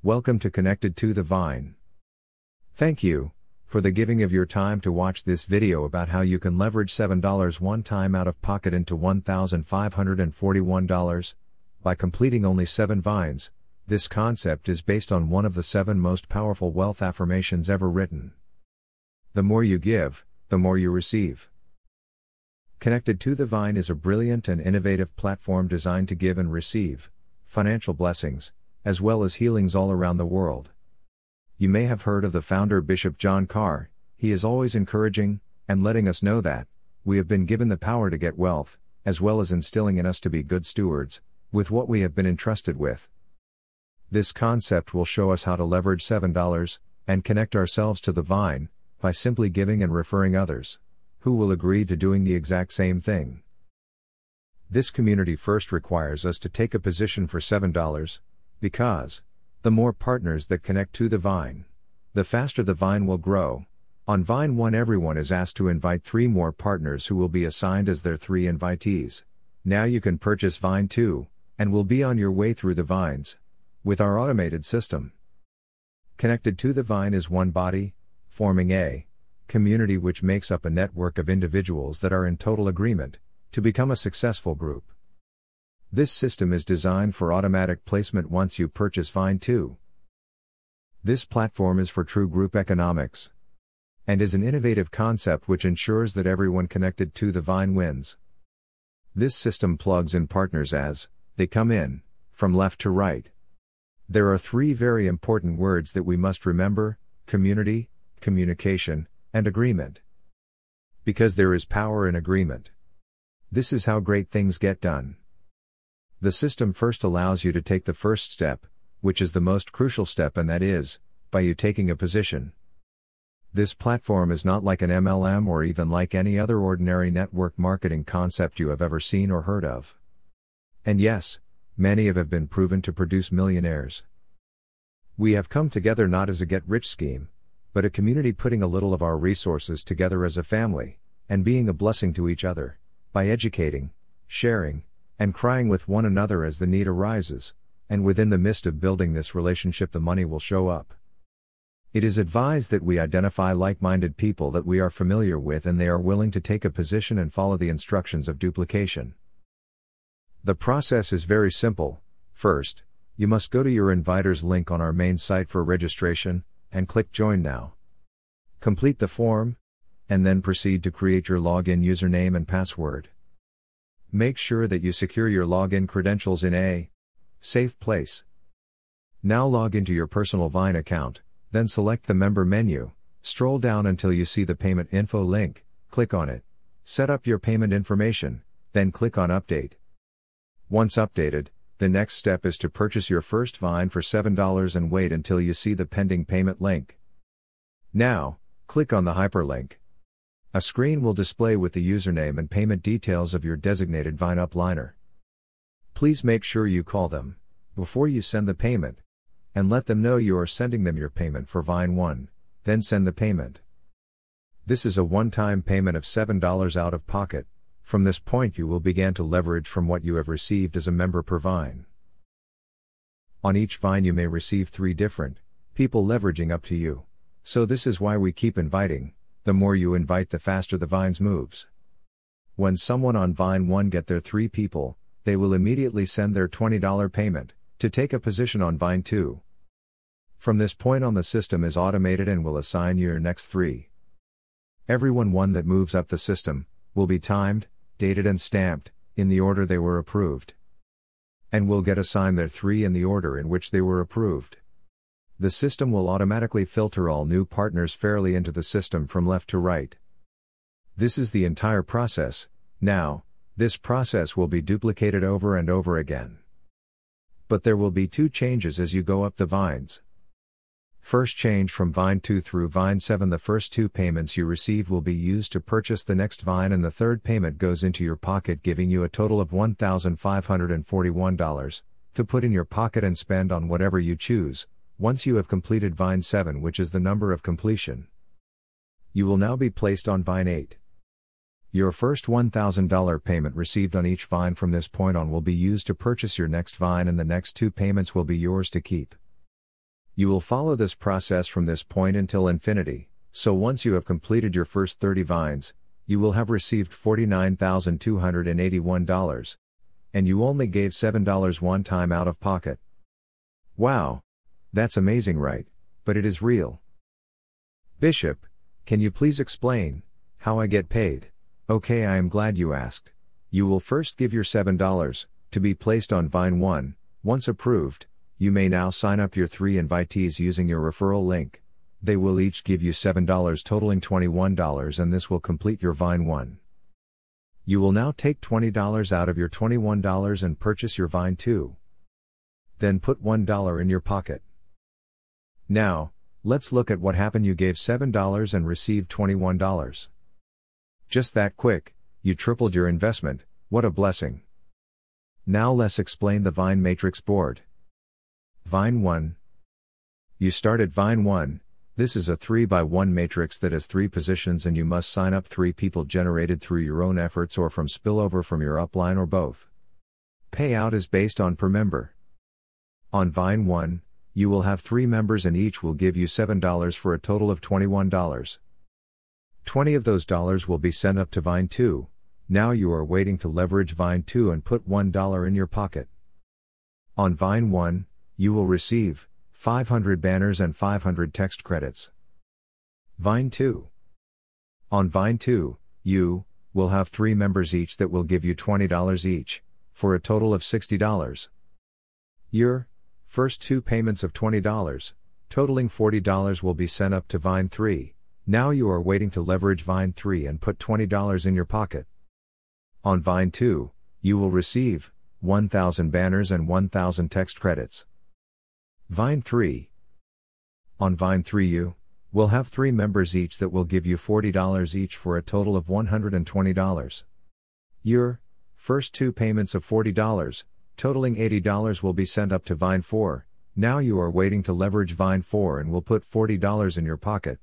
Welcome to Connected to the Vine. Thank you for the giving of your time to watch this video about how you can leverage $7 one time out of pocket into $1,541 by completing only 7 vines. This concept is based on one of the 7 most powerful wealth affirmations ever written. The more you give, the more you receive. Connected to the Vine is a brilliant and innovative platform designed to give and receive financial blessings, as well as healings all around the world. You may have heard of the founder Bishop John Carr. He is always encouraging and letting us know that we have been given the power to get wealth, as well as instilling in us to be good stewards with what we have been entrusted with. This concept will show us how to leverage $7 and connect ourselves to the vine by simply giving and referring others who will agree to doing the exact same thing. This community first requires us to take a position for $7, because the more partners that connect to the vine, the faster the vine will grow. On Vine 1, everyone is asked to invite 3 more partners who will be assigned as their 3 invitees. Now you can purchase Vine 2, and will be on your way through the vines with our automated system. Connected to the Vine is one body, forming a community which makes up a network of individuals that are in total agreement to become a successful group. This system is designed for automatic placement once you purchase Vine 2. This platform is for true group economics and is an innovative concept which ensures that everyone connected to the vine wins. This system plugs in partners as they come in, from left to right. There are 3 very important words that we must remember: community, communication, and agreement. Because there is power in agreement. This is how great things get done. The system first allows you to take the first step, which is the most crucial step, and that is, by you taking a position. This platform is not like an MLM or even like any other ordinary network marketing concept you have ever seen or heard of. And yes, many have been proven to produce millionaires. We have come together not as a get-rich scheme, but a community putting a little of our resources together as a family, and being a blessing to each other, by educating, sharing, and crying with one another as the need arises, and within the midst of building this relationship the money will show up. It is advised that we identify like-minded people that we are familiar with and they are willing to take a position and follow the instructions of duplication. The process is very simple. First, you must go to your inviters link on our main site for registration, and click Join Now. Complete the form, and then proceed to create your login username and password. Make sure that you secure your login credentials in a safe place. Now log into your personal Vine account, then select the member menu, scroll down until you see the payment info link, click on it, set up your payment information, then click on Update. Once updated, the next step is to purchase your first Vine for $7 and wait until you see the pending payment link. Now, click on the hyperlink. A screen will display with the username and payment details of your designated Vine upliner. Please make sure you call them before you send the payment, and let them know you are sending them your payment for Vine 1, then send the payment. This is a one-time payment of $7 out of pocket. From this point you will begin to leverage from what you have received as a member per Vine. On each Vine you may receive 3 different people leveraging up to you. So this is why we keep inviting. The more you invite, the faster the Vines moves. When someone on Vine 1 get their 3 people, they will immediately send their $20 payment to take a position on Vine 2. From this point on the system is automated and will assign you your next 3. Everyone that moves up the system will be timed, dated and stamped, in the order they were approved. And will get assigned their 3 in the order in which they were approved. The system will automatically filter all new partners fairly into the system from left to right. This is the entire process. Now, this process will be duplicated over and over again. But there will be 2 changes as you go up the vines. First change from Vine 2 through Vine 7, the first 2 payments you receive will be used to purchase the next Vine, and the third payment goes into your pocket, giving you a total of $1,541 to put in your pocket and spend on whatever you choose, once you have completed Vine 7, which is the number of completion. You will now be placed on Vine 8. Your first $1,000 payment received on each Vine from this point on will be used to purchase your next Vine, and the next 2 payments will be yours to keep. You will follow this process from this point until infinity, so once you have completed your first 30 vines, you will have received $49,281. And you only gave $7 one time out of pocket. Wow! That's amazing, right? But it is real. Bishop, can you please explain how I get paid? Okay, I am glad you asked. You will first give your $7 to be placed on Vine 1. Once approved, you may now sign up your 3 invitees using your referral link. They will each give you $7 totaling $21, and this will complete your Vine 1. You will now take $20 out of your $21 and purchase your Vine 2. Then put $1 in your pocket. Now, let's look at what happened. You gave $7 and received $21. Just that quick, you tripled your investment. What a blessing. Now let's explain the Vine Matrix board. Vine 1. You start at Vine 1. This is a 3x1 matrix that has 3 positions, and you must sign up 3 people generated through your own efforts or from spillover from your upline or both. Payout is based on per member. On Vine 1, you will have 3 members and each will give you $7 for a total of $21. 20 of those dollars will be sent up to Vine 2. Now you are waiting to leverage Vine 2 and put $1 in your pocket. On Vine 1, you will receive 500 banners and 500 text credits. Vine 2. On Vine 2, you will have 3 members each that will give you $20 each, for a total of $60. Your first 2 payments of $20, totaling $40, will be sent up to Vine 3. Now you are waiting to leverage Vine 3 and put $20 in your pocket. On Vine 2, you will receive 1,000 banners and 1,000 text credits. Vine 3. On Vine 3 you will have 3 members each that will give you $40 each for a total of $120. Your first 2 payments of $40, totaling $80, will be sent up to Vine 4. Now you are waiting to leverage Vine 4 and will put $40 in your pocket.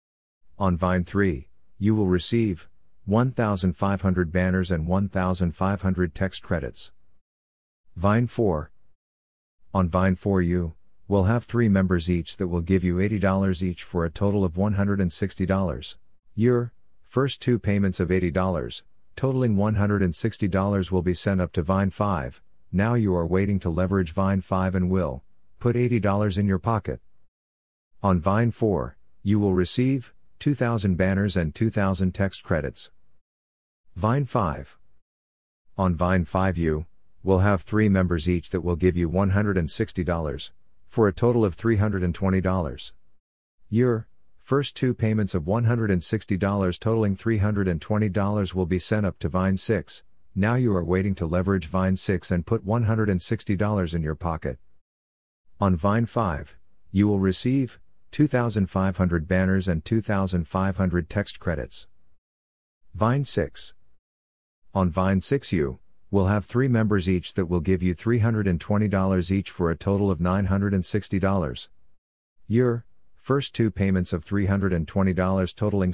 On Vine 3, you will receive 1,500 banners and 1,500 text credits. Vine 4. On Vine 4 you will have 3 members each that will give you $80 each for a total of $160. Your first 2 payments of $80, totaling $160, will be sent up to Vine 5. Now you are waiting to leverage Vine 5 and will put $80 in your pocket. On Vine 4, you will receive 2,000 banners and 2,000 text credits. Vine 5. On Vine 5 you will have 3 members each that will give you $160, for a total of $320. Your first 2 payments of $160 totaling $320 will be sent up to Vine 6. Now you are waiting to leverage Vine 6 and put $160 in your pocket. On Vine 5, you will receive 2,500 banners and 2,500 text credits. Vine 6. On Vine 6 you will have 3 members each that will give you $320 each for a total of $960. Your first 2 payments of $320 totaling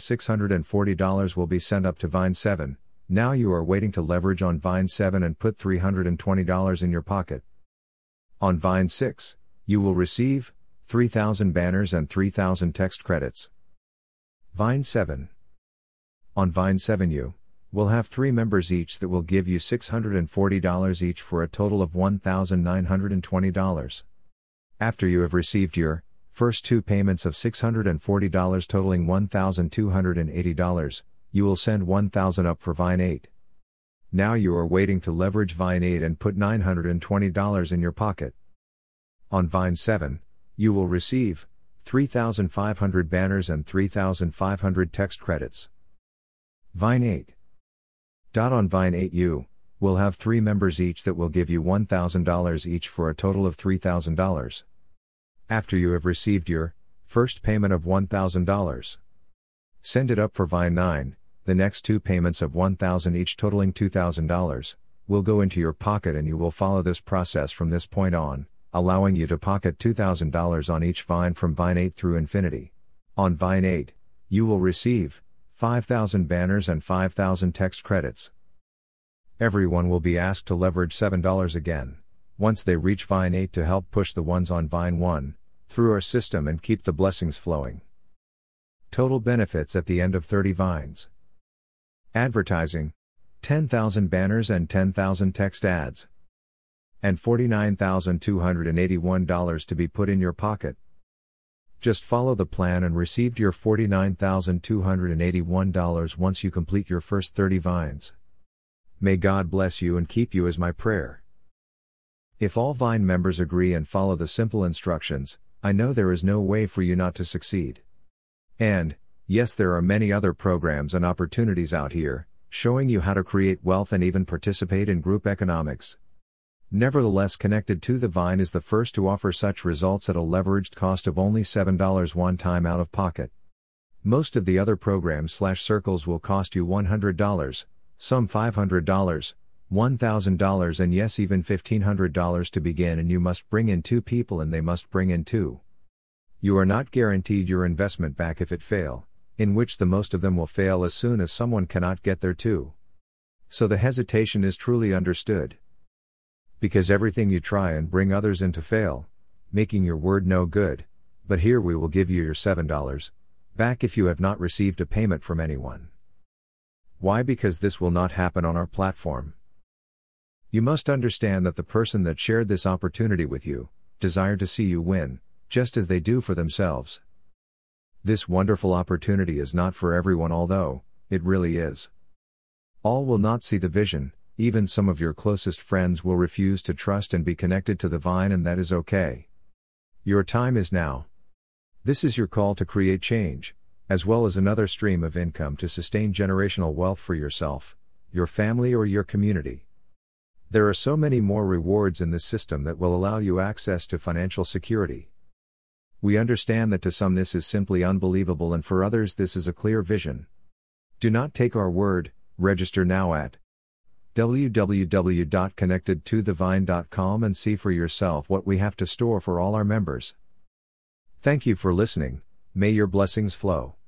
$640 will be sent up to Vine 7. Now you are waiting to leverage on Vine 7 and put $320 in your pocket. On Vine 6, you will receive 3,000 banners and 3,000 text credits. Vine 7. On Vine 7 you will have 3 members each that will give you $640 each for a total of $1,920. After you have received your first 2 payments of $640 totaling $1,280, you will send $1,000 up for Vine 8. Now you are waiting to leverage Vine 8 and put $920 in your pocket. On Vine 7, you will receive 3,500 banners and 3,500 text credits. Vine 8. On Vine 8 you will have 3 members each that will give you $1,000 each for a total of $3,000. After you have received your first payment of $1,000, send it up for Vine 9. The next 2 payments of $1,000 each totaling $2,000 will go into your pocket, and you will follow this process from this point on, allowing you to pocket $2,000 on each vine from Vine 8 through infinity. On Vine 8, you will receive 5,000 banners and 5,000 text credits. Everyone will be asked to leverage $7 again, once they reach Vine 8 to help push the ones on Vine 1. through our system and keep the blessings flowing. Total benefits at the end of 30 vines. Advertising: 10,000 banners and 10,000 text ads. And $49,281 to be put in your pocket. Just follow the plan and receive your $49,281 once you complete your first 30 vines. May God bless you and keep you is my prayer. If all Vine members agree and follow the simple instructions, I know there is no way for you not to succeed. And, yes, there are many other programs and opportunities out here, showing you how to create wealth and even participate in group economics. Nevertheless, Connected to the Vine is the first to offer such results at a leveraged cost of only $7 one time out of pocket. Most of the other programs/circles will cost you $100, some $500, $1,000 and yes even $1,500 to begin, and you must bring in 2 people and they must bring in 2. You are not guaranteed your investment back if it fail, in which the most of them will fail as soon as someone cannot get there too. So the hesitation is truly understood. Because everything you try and bring others in to fail, making your word no good, but here we will give you your $7 back if you have not received a payment from anyone. Why? Because this will not happen on our platform. You must understand that the person that shared this opportunity with you desired to see you win, just as they do for themselves. This wonderful opportunity is not for everyone, although it really is. All will not see the vision, even some of your closest friends will refuse to trust and be connected to the Vine, and that is okay. Your time is now. This is your call to create change, as well as another stream of income to sustain generational wealth for yourself, your family or your community. There are so many more rewards in this system that will allow you access to financial security. We understand that to some this is simply unbelievable and for others this is a clear vision. Do not take our word, register now at www.connectedtothevine.com and see for yourself what we have to store for all our members. Thank you for listening. May your blessings flow.